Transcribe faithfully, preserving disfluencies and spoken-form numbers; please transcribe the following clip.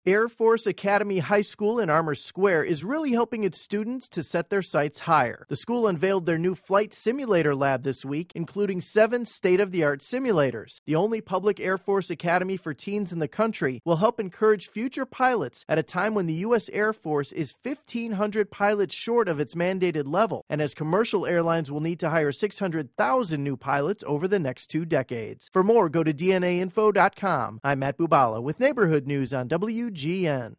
Air Force Academy High School in Armour Square is really helping its students to set their sights higher. The school unveiled their new flight simulator lab this week, including seven state-of-the-art simulators. The only public Air Force academy for teens in the country will help encourage future pilots at a time when the U S Air Force is fifteen hundred pilots short of its mandated level, and as commercial airlines will need to hire six hundred thousand new pilots over the next two decades. For more, go to D N A info dot com. I'm Matt Bubala with Neighborhood News on W G N.